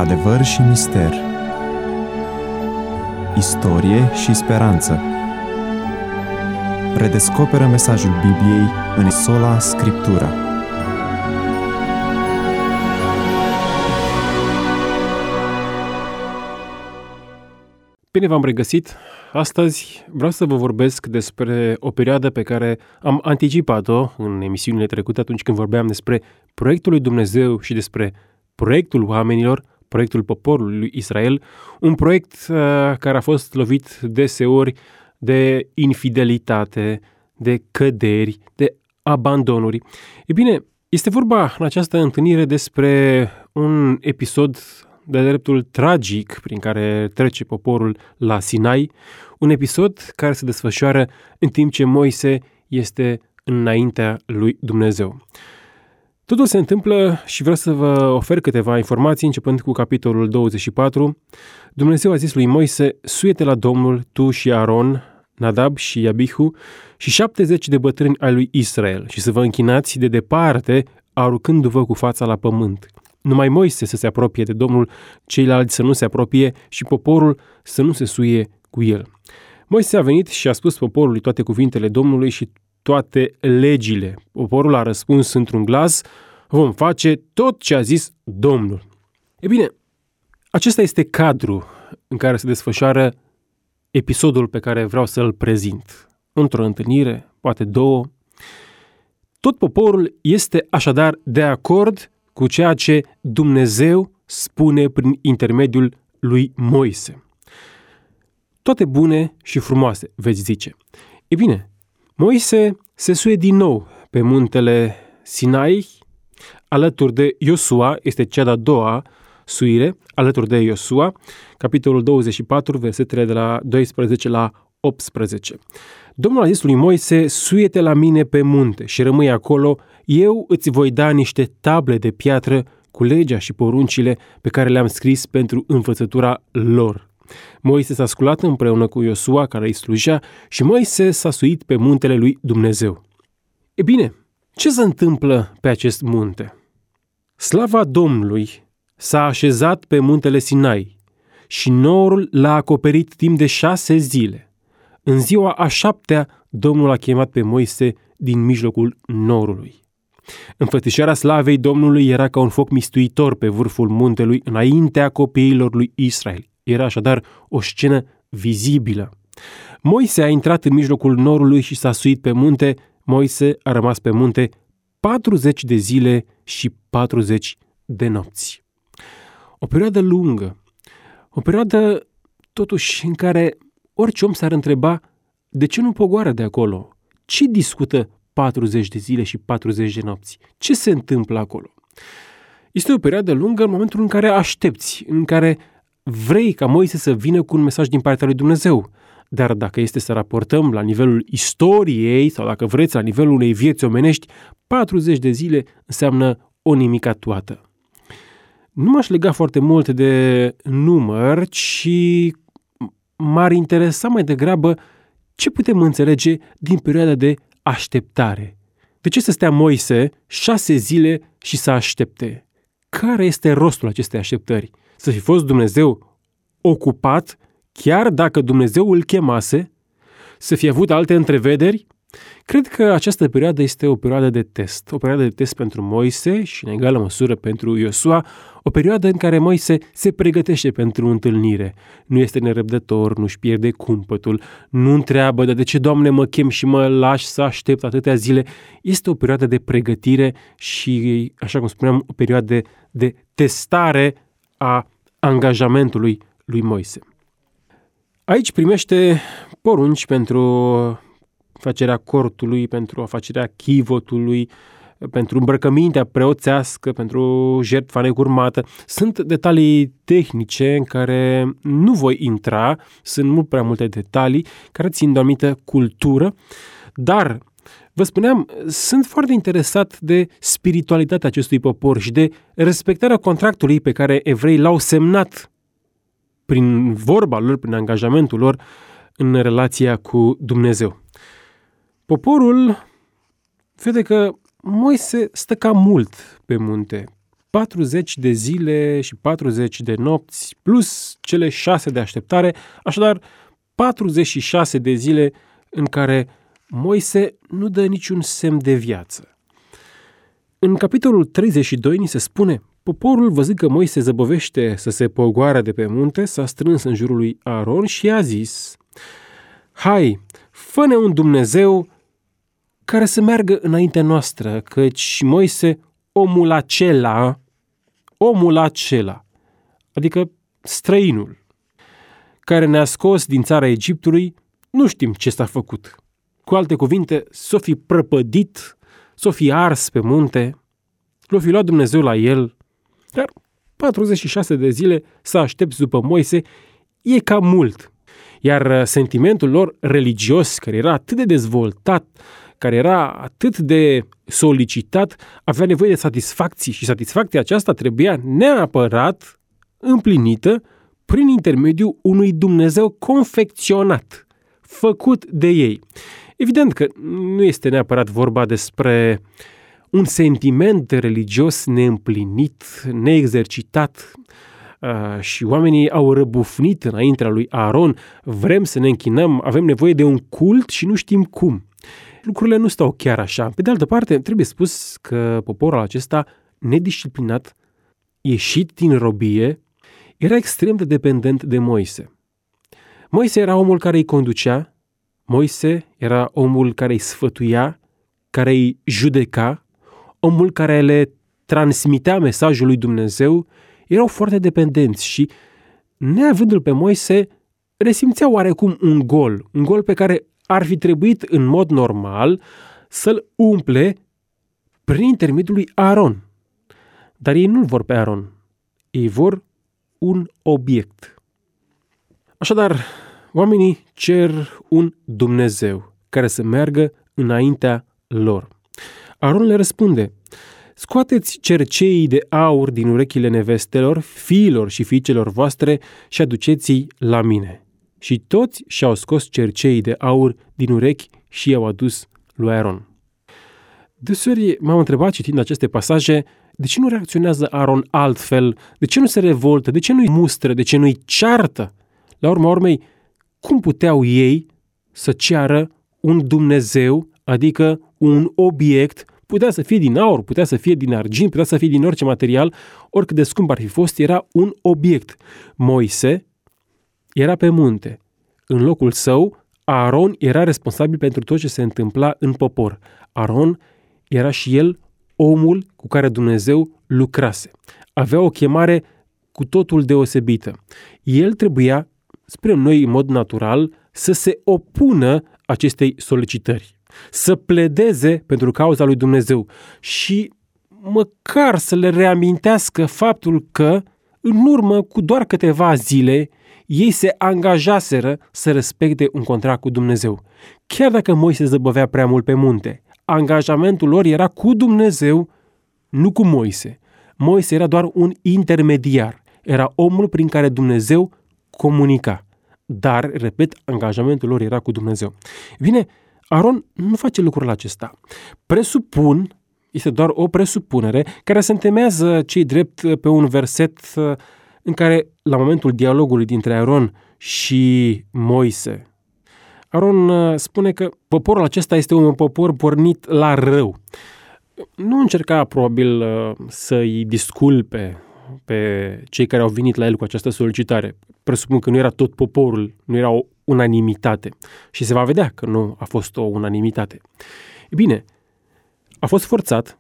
Adevăr și mister, istorie și speranță. Redescoperă mesajul Bibliei în sola Scriptura. Bine v-am regăsit! Astăzi vreau să vă vorbesc despre o perioadă pe care am anticipat-o în emisiunile trecute atunci când vorbeam despre proiectul lui Dumnezeu și despre proiectul oamenilor, proiectul poporului lui Israel, un proiect care a fost lovit deseori de infidelitate, de căderi, de abandonuri. E bine, este vorba în această întâlnire despre un episod de dreptul tragic prin care trece poporul la Sinai, un episod care se desfășoară în timp ce Moise este înaintea lui Dumnezeu. Totul se întâmplă și vreau să vă ofer câteva informații începând cu capitolul 24. Dumnezeu a zis lui Moise: suie-te la Domnul, tu și Aron, Nadab și Abihu și 70 de bătrâni ai lui Israel și să vă închinați de departe, aruncându-vă cu fața la pământ. Numai Moise să se apropie de Domnul, ceilalți să nu se apropie și poporul să nu se suie cu el. Moise a venit și a spus poporului toate cuvintele Domnului și toate legile. Poporul a răspuns într-un glas: vom face tot ce a zis Domnul. E bine, acesta este cadrul în care se desfășoară episodul pe care vreau să-l prezint. Într-o întâlnire, poate două. Tot poporul este așadar de acord cu ceea ce Dumnezeu spune prin intermediul lui Moise. Toate bune și frumoase, veți zice. E bine, Moise se suie din nou pe muntele Sinai, alături de Iosua, este cea de-a doua suire, alături de Iosua, capitolul 24, versetele de la 12 la 18. Domnul a zis lui Moise: suie-te la mine pe munte și rămâi acolo, eu îți voi da niște table de piatră cu legea și poruncile pe care le-am scris pentru învățătura lor. Moise s-a sculat împreună cu Iosua, care îi slujea, și Moise s-a suit pe muntele lui Dumnezeu. E bine, ce se întâmplă pe acest munte? Slava Domnului s-a așezat pe muntele Sinai și norul l-a acoperit timp de 6 zile. În ziua a 7-a, Domnul a chemat pe Moise din mijlocul norului. Înfățișarea slavei Domnului era ca un foc mistuitor pe vârful muntelui înaintea copiilor lui Israel. Era așadar o scenă vizibilă. Moise a intrat în mijlocul norului și s-a suit pe munte. Moise a rămas pe munte 40 de zile și 40 de nopți. O perioadă lungă, o perioadă totuși în care orice om s-ar întreba: de ce nu pogoară de acolo? Ce discută 40 de zile și 40 de nopți? Ce se întâmplă acolo? Este o perioadă lungă în momentul în care aștepți, în care vrei ca Moise să vină cu un mesaj din partea lui Dumnezeu. Dar dacă este să raportăm la nivelul istoriei sau dacă vreți la nivelul unei vieți omenești, 40 de zile înseamnă o nimica toată. Nu m-aș lega foarte mult de număr, ci m-ar interesa mai degrabă ce putem înțelege din perioada de așteptare. De ce să stea Moise 6 zile și să aștepte? Care este rostul acestei așteptări? Să fi fost Dumnezeu ocupat, chiar dacă Dumnezeu îl chemase? Să fi avut alte întrevederi? Cred că această perioadă este o perioadă de test. O perioadă de test pentru Moise și în egală măsură pentru Iosua, o perioadă în care Moise se pregătește pentru întâlnire. Nu este nerăbdător, nu-și pierde cumpătul, nu întreabă: de ce, Doamne, mă chem și mă lași să aștept atâtea zile? Este o perioadă de pregătire și, așa cum spuneam, o perioadă de testare a angajamentului lui Moise. Aici primește porunci pentru facerea cortului, pentru afacerea chivotului, pentru îmbrăcămintea preoțească, pentru jertfa necurmată. Sunt detalii tehnice în care nu voi intra, sunt mult prea multe detalii care țin de o anumită cultură, dar, vă spuneam, sunt foarte interesat de spiritualitatea acestui popor și de respectarea contractului pe care evreii l-au semnat prin vorba lor, prin angajamentul lor în relația cu Dumnezeu. Poporul vede că Moise stă cam mult pe munte. 40 de zile și 40 de nopți, plus cele 6 de așteptare, așadar 46 de zile în care Moise nu dă niciun semn de viață. În capitolul 32 ni se spune: poporul, văzând că Moise zăbovește să se pogoare de pe munte, s-a strâns în jurul lui Aron și i-a zis: hai, fă-ne un Dumnezeu care să meargă înaintea noastră, căci Moise, omul acela, adică străinul, care ne-a scos din țara Egiptului, nu știm ce s-a făcut. Cu alte cuvinte, s-o fi prăpădit, s-o fi ars pe munte, l-o fi luat Dumnezeu la el, dar 46 de zile să aștepți după Moise e cam mult. Iar sentimentul lor religios, care era atât de dezvoltat, care era atât de solicitat, avea nevoie de satisfacții și satisfacția aceasta trebuia neapărat împlinită prin intermediul unui Dumnezeu confecționat, făcut de ei. Evident că nu este neapărat vorba despre un sentiment religios neîmplinit, neexercitat, și oamenii au răbufnit înaintea lui Aron: vrem să ne închinăm, avem nevoie de un cult și nu știm cum. Lucrurile nu stau chiar așa. Pe de altă parte, trebuie spus că poporul acesta, nedisciplinat, ieșit din robie, era extrem de dependent de Moise. Moise era omul care îi conducea, Moise era omul care îi sfătuia, care îi judeca, omul care le transmitea mesajul lui Dumnezeu. Erau foarte dependenți și, neavându-l pe Moise, resimțeau oarecum un gol pe care ar fi trebuit în mod normal să-l umple prin intermediul lui Aron. Dar ei nu-l vor pe Aron, ei vor un obiect. Așadar, oamenii cer un Dumnezeu care să meargă înaintea lor. Aron le răspunde: scoateți cerceii de aur din urechile nevestelor, fiilor și fiicelor voastre și aduceți-i la mine. Și toți și-au scos cerceii de aur din urechi și i-au adus lui Aron. Deseori m-am întrebat, citind aceste pasaje, de ce nu reacționează Aron altfel, de ce nu se revoltă, de ce nu-i mustră, de ce nu-i ceartă? La urma urmei, cum puteau ei să ceară un Dumnezeu, adică un obiect? Putea să fie din aur, putea să fie din argint, putea să fie din orice material, oricât de scump ar fi fost, era un obiect. Moise era pe munte. În locul său, Aron era responsabil pentru tot ce se întâmpla în popor. Aron era și el omul cu care Dumnezeu lucrase. Avea o chemare cu totul deosebită. El trebuia, spunem noi în mod natural, să se opună acestei solicitări, să pledeze pentru cauza lui Dumnezeu și măcar să le reamintească faptul că, în urmă cu doar câteva zile, ei se angajaseră să respecte un contract cu Dumnezeu. Chiar dacă Moise zăbăvea prea mult pe munte, angajamentul lor era cu Dumnezeu, nu cu Moise. Moise era doar un intermediar, era omul prin care Dumnezeu comunica. Dar, repet, angajamentul lor era cu Dumnezeu. Bine, Aron nu face lucrul acesta. Presupun, este doar o presupunere, care se întemeiază cei drept pe un verset în care, la momentul dialogului dintre Aron și Moise, Aron spune că poporul acesta este un popor pornit la rău. Nu încerca probabil să-i disculpe pe cei care au venit la el cu această solicitare. Presupun că nu era tot poporul, nu era o unanimitate. Și se va vedea că nu a fost o unanimitate. Bine, a fost forțat,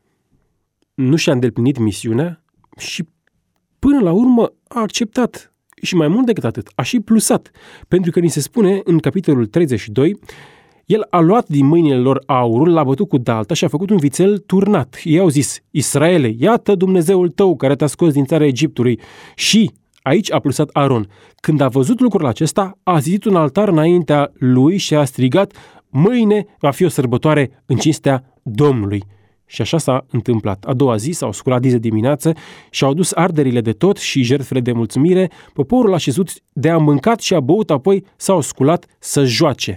nu și-a îndeplinit misiunea și până la urmă a acceptat. Și mai mult decât atât, a și plusat. Pentru că ni se spune în capitolul 32, el a luat din mâinile lor aurul, l-a bătut cu dalta și a făcut un vițel turnat. Ei au zis: Israele, iată Dumnezeul tău care te-a scos din țara Egiptului. Și aici a plusat Aron. Când a văzut lucrul acesta, a zidit un altar înaintea lui și a strigat: mâine va fi o sărbătoare în cinstea Domnului. Și așa s-a întâmplat. A doua zi s-au sculat de dimineață și au adus arderile de tot și jertfele de mulțumire. Poporul a șezut de a mâncat și a băut, apoi s-au sculat să joace.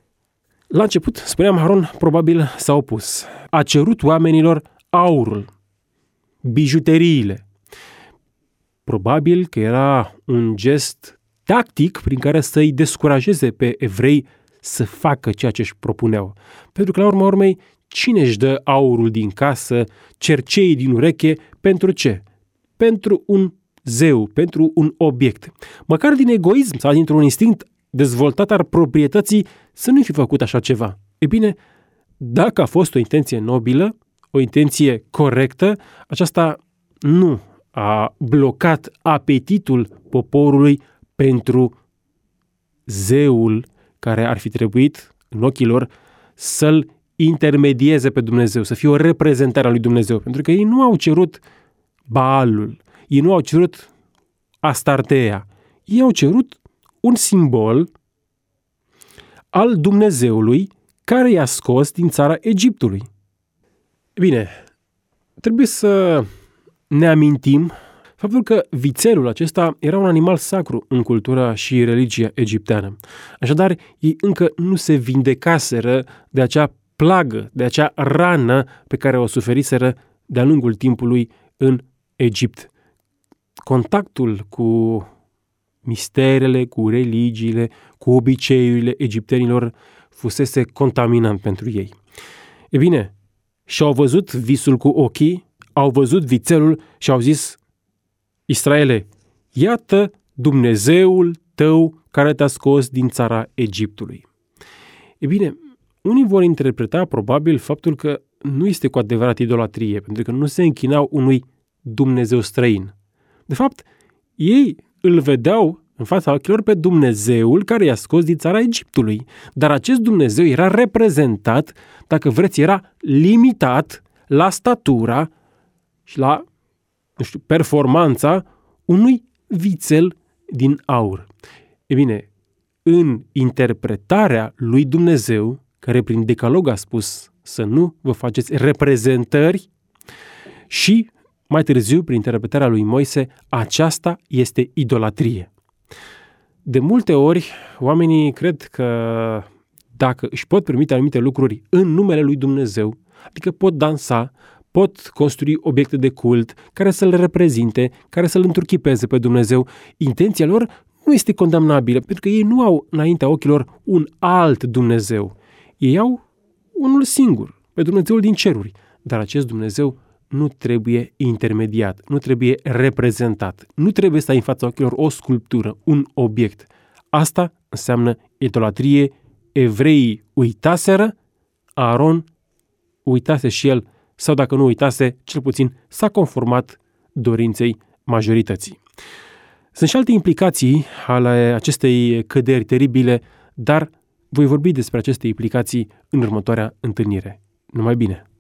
La început, spuneam, Aron probabil s-a opus. A cerut oamenilor aurul. bijuteriile. Probabil că era un gest tactic prin care să-i descurajeze pe evrei să facă ceea ce își propuneau. Pentru că, la urma urmei, cine își dă aurul din casă, cerceii din ureche, pentru ce? Pentru un zeu, pentru un obiect. Măcar din egoism sau dintr-un instinct dezvoltat al proprietății să nu fi făcut așa ceva. E bine, dacă a fost o intenție nobilă, o intenție corectă, aceasta nu a blocat apetitul poporului pentru zeul care ar fi trebuit, în ochii lor, să-l intermedieze pe Dumnezeu, să fie o reprezentare a lui Dumnezeu. Pentru că ei nu au cerut Baalul, ei nu au cerut Astartea, ei au cerut un simbol al Dumnezeului care i-a scos din țara Egiptului. Bine, trebuie să ne amintim faptul că vițelul acesta era un animal sacru în cultura și religia egipteană. Așadar, ei încă nu se vindecaseră de acea plagă, de acea rană pe care o suferiseră de-a lungul timpului în Egipt. Contactul cu misterele, cu religiile, cu obiceiurile egiptenilor fusese contaminant pentru ei. E bine, și-au văzut visul cu ochii, au văzut vițelul și au zis: Israele, iată Dumnezeul tău care te-a scos din țara Egiptului. E bine, unii vor interpreta probabil faptul că nu este cu adevărat idolatrie, pentru că nu se închinau unui Dumnezeu străin. De fapt, ei îl vedeau în fața ochilor pe Dumnezeul care i-a scos din țara Egiptului. Dar acest Dumnezeu era reprezentat, dacă vreți, era limitat la statura și la, performanța unui vițel din aur. E bine, în interpretarea lui Dumnezeu, care prin decalog a spus să nu vă faceți reprezentări, și mai târziu, prin interpretarea lui Moise, aceasta este idolatrie. De multe ori, oamenii cred că dacă își pot permite anumite lucruri în numele lui Dumnezeu, adică pot dansa, pot construi obiecte de cult care să le reprezinte, care să-L înturchipeze pe Dumnezeu, intenția lor nu este condamnabilă, pentru că ei nu au înaintea ochilor un alt Dumnezeu. Ei au unul singur, pe Dumnezeul din ceruri, dar acest Dumnezeu nu trebuie intermediat, nu trebuie reprezentat, nu trebuie să ai în fața ochilor o sculptură, un obiect. Asta înseamnă idolatrie. Evreii uitaseră, Aaron uitase și el, sau dacă nu uitase, cel puțin s-a conformat dorinței majorității. Sunt și alte implicații ale acestei căderi teribile, dar voi vorbi despre aceste implicații în următoarea întâlnire. Numai bine!